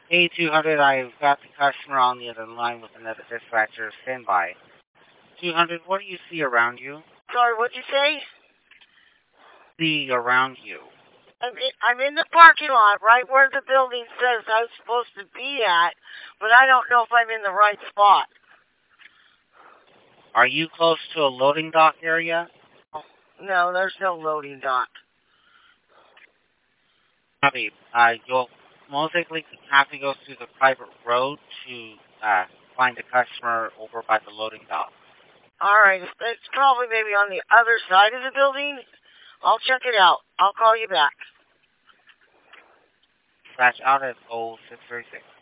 Hey, 200, I've got the customer on the other line with another dispatcher. Stand by. 200, what do you see around you? Sorry, what'd you say? See around you. I'm in the parking lot, right where the building says I was supposed to be at, but I don't know if I'm in the right spot. Are you close to a loading dock area? No, there's no loading dock. Copy. You'll most likely have to go through the private road to find the customer over by the loading dock. All right, it's probably maybe on the other side of the building. I'll check it out. I'll call you back. Dispatch out at 0636.